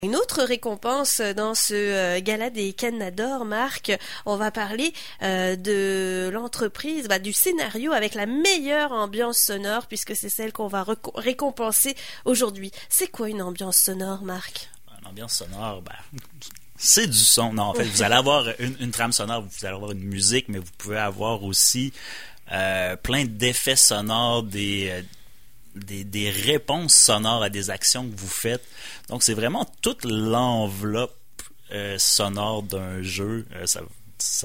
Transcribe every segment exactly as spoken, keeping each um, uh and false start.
Une autre récompense dans ce euh, gala des Cannes d'Or, Marc, on va parler euh, de l'entreprise, bah, du scénario avec la meilleure ambiance sonore, puisque c'est celle qu'on va reco- récompenser aujourd'hui. C'est quoi une ambiance sonore, Marc? Une ambiance sonore, ben, c'est du son. Non, en fait, vous allez avoir une, une trame sonore, vous allez avoir une musique, mais vous pouvez avoir aussi euh, plein d'effets sonores, des... Euh, Des, des réponses sonores à des actions que vous faites. Donc, c'est vraiment toute l'enveloppe euh, sonore d'un jeu. Euh, ça, ça,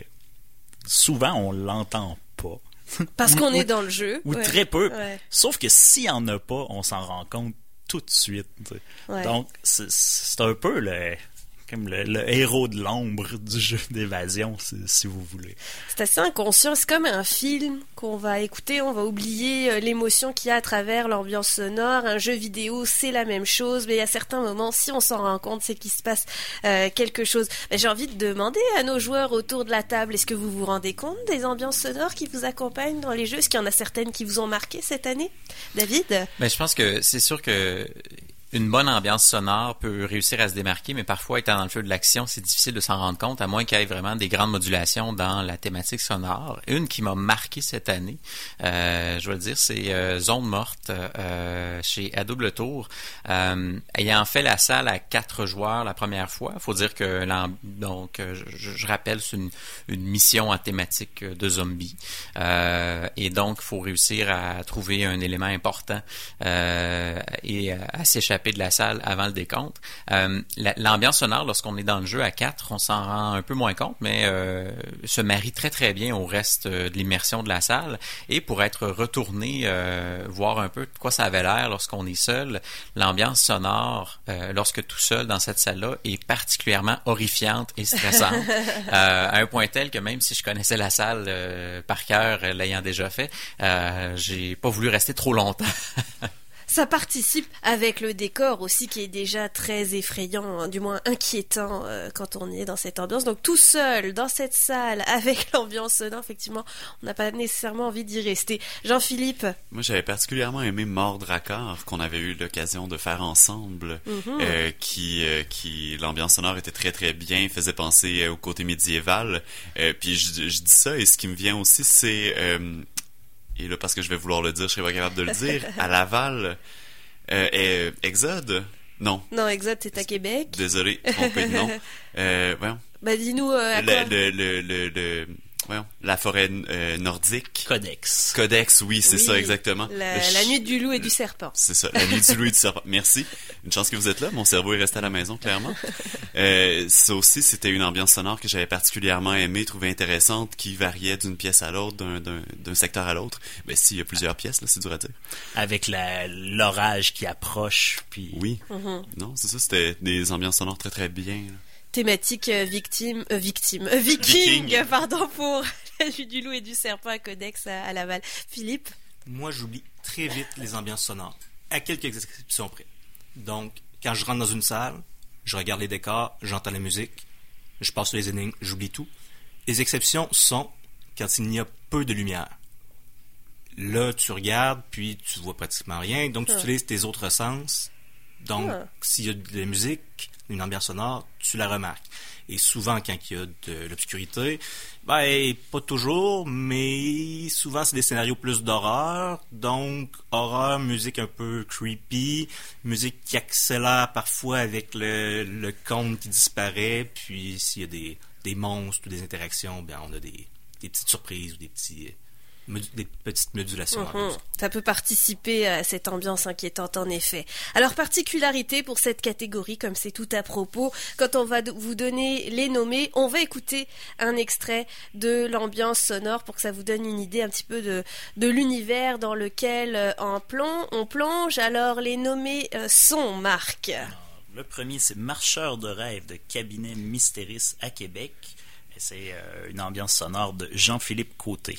souvent, on l'entend pas. Parce ou, qu'on ou, est dans le jeu. Ou ouais. très peu. Ouais. Sauf que s'il n'y en a pas, on s'en rend compte tout de suite. Ouais. Donc, c'est, c'est un peu le... comme le, le héros de l'ombre du jeu d'évasion, si, si vous voulez. C'est assez inconscient. C'est comme un film qu'on va écouter, on va oublier l'émotion qu'il y a à travers l'ambiance sonore. Un jeu vidéo, c'est la même chose, mais il y a certains moments, si on s'en rend compte, c'est qu'il se passe euh, quelque chose. Mais j'ai envie de demander à nos joueurs autour de la table, est-ce que vous vous rendez compte des ambiances sonores qui vous accompagnent dans les jeux? Est-ce qu'il y en a certaines qui vous ont marqué cette année? David? Ben, je pense que c'est sûr que une bonne ambiance sonore peut réussir à se démarquer, mais parfois, étant dans le feu de l'action, c'est difficile de s'en rendre compte, à moins qu'il y ait vraiment des grandes modulations dans la thématique sonore. Une qui m'a marqué cette année, euh, je dois le dire, c'est euh, Zone morte euh, chez À Double Tour. Euh, ayant fait la salle à quatre joueurs la première fois, il faut dire que, donc, je, je rappelle, c'est une, une mission en thématique de zombies. Euh, et donc, il faut réussir à trouver un élément important euh, et à, à s'échapper de la salle avant le décompte. Euh, la, l'ambiance sonore, lorsqu'on est dans le jeu à quatre, on s'en rend un peu moins compte, mais euh, se marie très très bien au reste de l'immersion de la salle. Et pour être retourné, euh, voir un peu de quoi ça avait l'air lorsqu'on est seul, l'ambiance sonore, euh, lorsque tout seul dans cette salle-là, est particulièrement horrifiante et stressante. euh, à un point tel que même si je connaissais la salle euh, par cœur, l'ayant déjà fait, euh, j'ai pas voulu rester trop longtemps. Ça participe avec le décor aussi qui est déjà très effrayant, hein, du moins inquiétant euh, quand on est dans cette ambiance. Donc tout seul dans cette salle avec l'ambiance sonore, effectivement, on n'a pas nécessairement envie d'y rester. Jean-Philippe? Moi, j'avais particulièrement aimé Mordre à corps qu'on avait eu l'occasion de faire ensemble, mm-hmm. euh, qui, euh, qui l'ambiance sonore était très très bien, faisait penser euh, au côté médiéval. Euh, puis je, je dis ça et ce qui me vient aussi, c'est euh, et là, parce que je vais vouloir le dire, je serai pas capable de le dire, à Laval, euh, euh, Exode? Non. Non, Exode, c'est à Québec. Désolé, trompé de nom. Euh, voyons. Bah, dis-nous euh, à quoi? Le, le, le, le, le, voyons, la forêt euh, nordique. Codex. Codex, oui, c'est oui, ça, exactement. La, je... la nuit du loup et du serpent. C'est ça, la nuit du loup et du serpent. Merci. Une chance que vous êtes là. Mon cerveau est resté à la maison, clairement. Euh, ça aussi, c'était une ambiance sonore que j'avais particulièrement aimée, trouvée intéressante, qui variait d'une pièce à l'autre, d'un, d'un, d'un secteur à l'autre. Ben, s'il y a plusieurs pièces, là, c'est dur à dire. Avec la, l'orage qui approche, puis... Oui. Mm-hmm. Non, c'est ça, c'était des ambiances sonores très, très bien, là. Thématique euh, victime, euh, victime, euh, viking, viking, pardon, pour la nuit du loup et du serpent à Codex à, à Laval. Philippe? Moi, j'oublie très vite les ambiances sonores, à quelques exceptions près. Donc, quand je rentre dans une salle, je regarde les décors, j'entends la musique, je passe sur les énigmes, j'oublie tout. Les exceptions sont quand il n'y a peu de lumière. Là, tu regardes, puis tu vois pratiquement rien, donc tu ah. utilises tes autres sens. Donc, ah. s'il y a de la musique, une ambiance sonore, tu la remarques. Et souvent, quand il y a de l'obscurité, ben, pas toujours, mais souvent, c'est des scénarios plus d'horreur. Donc, horreur, musique un peu creepy, musique qui accélère parfois avec le, le conte qui disparaît. Puis, s'il y a des, des monstres ou des interactions, ben, on a des, des petites surprises ou des petits... des petites modulations. Mmh, ça peut participer à cette ambiance inquiétante en effet. Alors particularité pour cette catégorie, comme c'est tout à propos, quand on va vous donner les nommés, on va écouter un extrait de l'ambiance sonore pour que ça vous donne une idée un petit peu de, de l'univers dans lequel euh, on, plonge, on plonge. Alors les nommés euh, sont Marc. Alors, le premier c'est Marcheur de rêve de Cabinet Mystéris à Québec. Et c'est euh, une ambiance sonore de Jean-Philippe Côté.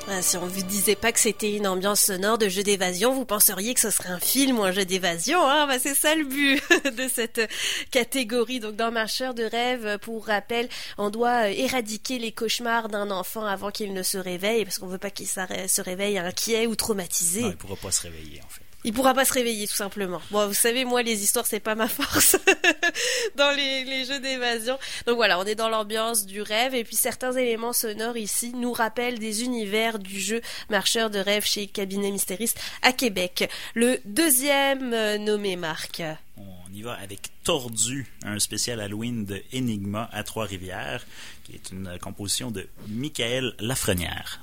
Ah, si on vous disait pas que c'était une ambiance sonore de jeu d'évasion, vous penseriez que ce serait un film ou un jeu d'évasion. Hein, bah c'est ça le but de cette catégorie. Donc dans Marcheur de rêve, pour rappel, on doit éradiquer les cauchemars d'un enfant avant qu'il ne se réveille, parce qu'on veut pas qu'il se réveille inquiet ou traumatisé. Non, il pourra pas se réveiller en fait. Il pourra pas se réveiller, tout simplement. Bon, vous savez, moi, les histoires, c'est pas ma force dans les, les jeux d'évasion. Donc voilà, on est dans l'ambiance du rêve. Et puis, certains éléments sonores ici nous rappellent des univers du jeu Marcheur de rêve chez Cabinet Mystériste à Québec. Le deuxième euh, nommé, Marc. On y va avec Tordu, un spécial Halloween de Enigma à Trois-Rivières, qui est une composition de Michael Lafrenière.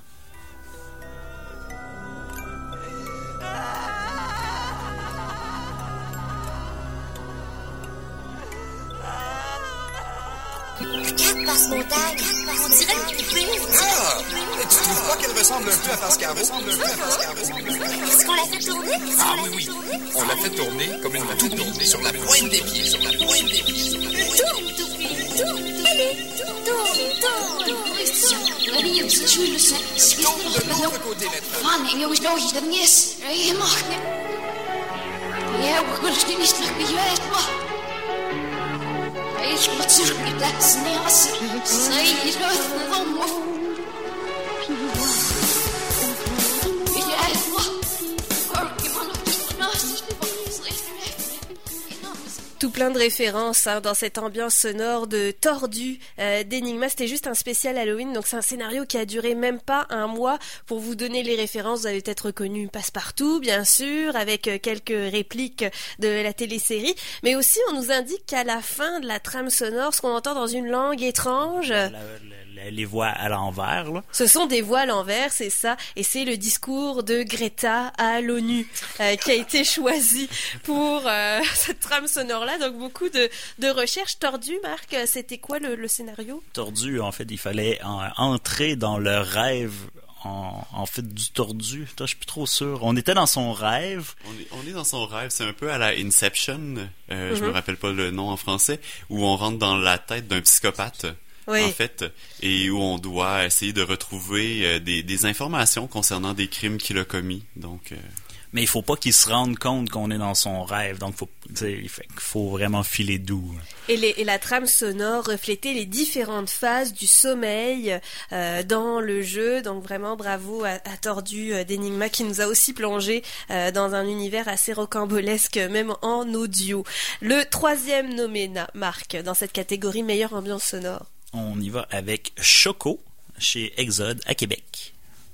Regarde, Passe-Montagne, on dirait une poupée. Ah! Tu trouves pas qu'elle ressemble un peu à Pascaro? Est-ce qu'on l'a fait tourner? Ah oui, oui. On l'a fait tourner comme une toupie sur la pointe des pieds, sur la pointe des pieds, sur la pointe Tourne, toupie, tourne, allez, tourne, tourne, tourne. Tourne de l'autre côté maintenant. Mann, jongens, doosjes, dat niet is. Je mag niet. Ja, we kunnen het niet naar je uit, maar. Ik moet terug naar plaats neersen. Zij is nooit van me. Ja, maar. Ik ben nog niet naast. Tout plein de références hein, dans cette ambiance sonore de Tordu euh, d'Enigma. C'était juste un spécial Halloween, donc c'est un scénario qui a duré même pas un mois. Pour vous donner les références, vous avez peut-être reconnu Passepartout, bien sûr, avec euh, quelques répliques de la télésérie. Mais aussi, on nous indique qu'à la fin de la trame sonore, ce qu'on entend dans une langue étrange... La, la, la, les voix à l'envers, là. Ce sont des voix à l'envers, c'est ça. Et c'est le discours de Greta à l'ONU euh, qui a été choisi pour euh, cette trame sonore-là. Donc beaucoup de, de recherches. Tordu, Marc, c'était quoi le, le scénario? Tordu, en fait, il fallait en, entrer dans le rêve en, en fait du tordu. Toi, je suis plus trop sûr. On était dans son rêve. On est, on est dans son rêve. C'est un peu à la Inception. Euh, mm-hmm. Je me rappelle pas le nom en français. Où on rentre dans la tête d'un psychopathe. Oui. En fait, et où on doit essayer de retrouver euh, des, des informations concernant des crimes qu'il a commis. Donc, euh... mais il faut pas qu'il se rende compte qu'on est dans son rêve. Donc, faut, il faut vraiment filer doux. Et, les, et la trame sonore reflétait les différentes phases du sommeil euh, dans le jeu. Donc, vraiment, bravo à, à Tordu euh, d'Enigma qui nous a aussi plongé euh, dans un univers assez rocambolesque, même en audio. Le troisième nommé, Marc, dans cette catégorie meilleure ambiance sonore. On y va avec Choco chez Exode à Québec.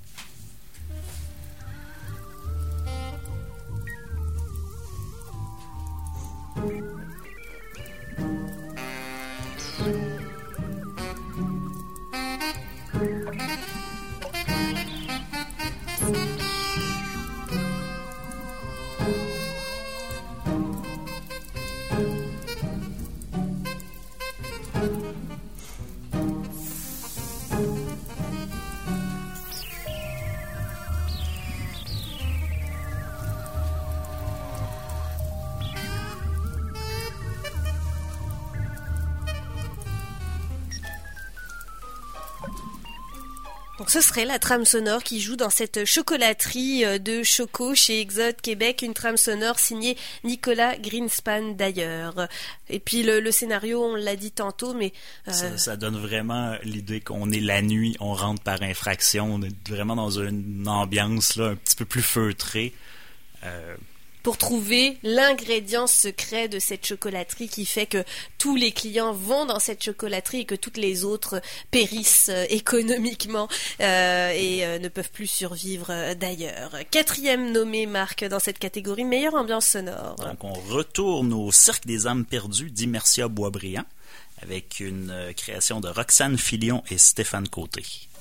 Donc ce serait la trame sonore qui joue dans cette chocolaterie de Choco chez Exode Québec, une trame sonore signée Nicolas Greenspan d'ailleurs. Et puis le, le scénario, on l'a dit tantôt, mais... Euh... Ça, ça donne vraiment l'idée qu'on est la nuit, on rentre par infraction, on est vraiment dans une ambiance là, un petit peu plus feutrée. Euh... Pour trouver l'ingrédient secret de cette chocolaterie qui fait que tous les clients vont dans cette chocolaterie et que toutes les autres périssent euh, économiquement euh, et euh, ne peuvent plus survivre euh, d'ailleurs. Quatrième nommé, Marc, dans cette catégorie, meilleure ambiance sonore. Donc on retourne au Cirque des âmes perdues d'Immersia Boisbriand avec une euh, création de Roxane Filion et Stéphane Côté.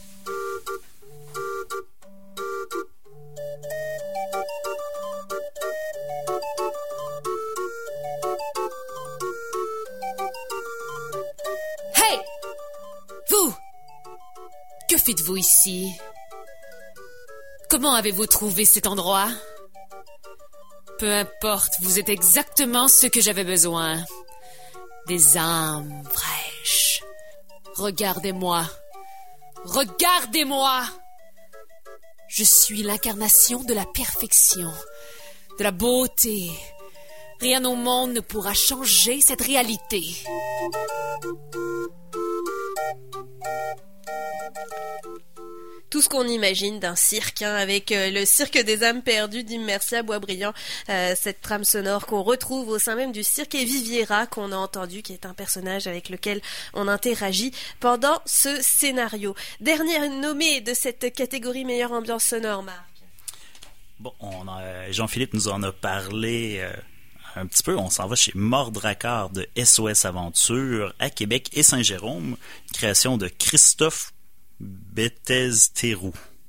Que faites-vous ici? Comment avez-vous trouvé cet endroit? Peu importe, vous êtes exactement ce que j'avais besoin. Des âmes fraîches. Regardez-moi. Regardez-moi! Je suis l'incarnation de la perfection, de la beauté. Rien au monde ne pourra changer cette réalité. Tout ce qu'on imagine d'un cirque, hein, avec euh, le cirque des âmes perdues d'Immersia Boisbriand, euh, cette trame sonore qu'on retrouve au sein même du cirque, et Viviera qu'on a entendu, qui est un personnage avec lequel on interagit pendant ce scénario. Dernière nommée de cette catégorie meilleure ambiance sonore, Marc. Bon, on a, Jean-Philippe nous en a parlé euh, un petit peu. On s'en va chez Mordracard de S O S Aventure à Québec et Saint-Jérôme, création de Christophe Béthèse-Théroux.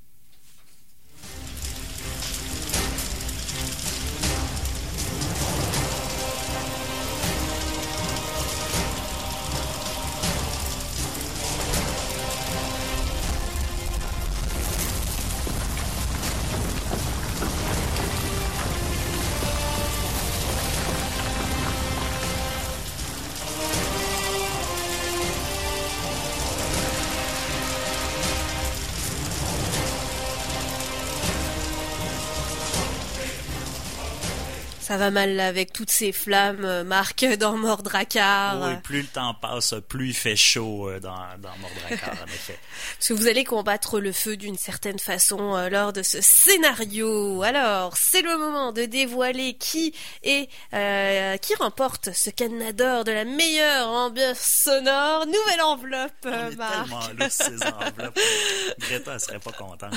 Ça va mal avec toutes ces flammes, Marc, dans Mordracard. Oui, plus le temps passe, plus il fait chaud dans, dans Mordracard, en effet. Parce que vous allez combattre le feu d'une certaine façon euh, lors de ce scénario. Alors, c'est le moment de dévoiler qui est, euh, qui remporte ce cadenas d'or de la meilleure ambiance sonore. Nouvelle enveloppe, On est Marc. tellement là, ces enveloppes. Greta, elle serait pas contente.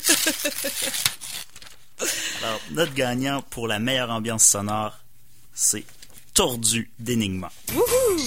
Alors, notre gagnant pour la meilleure ambiance sonore, c'est Tordu d'Enigma. Wouhou!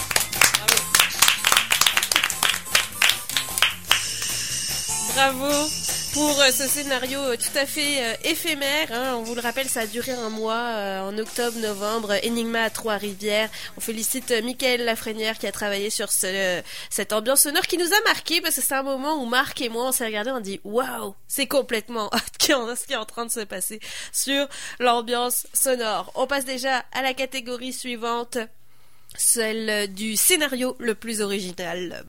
Bravo! Bravo pour euh, ce scénario euh, tout à fait euh, éphémère. Hein. On vous le rappelle, ça a duré un mois, euh, en octobre-novembre. Enigma à Trois-Rivières. On félicite euh, Michael Lafrenière qui a travaillé sur ce, euh, cette ambiance sonore qui nous a marqué parce que c'est un moment où Marc et moi on s'est regardés, on dit waouh, c'est complètement hot ce qui est en train de se passer sur l'ambiance sonore. On passe déjà à la catégorie suivante, celle du scénario le plus original.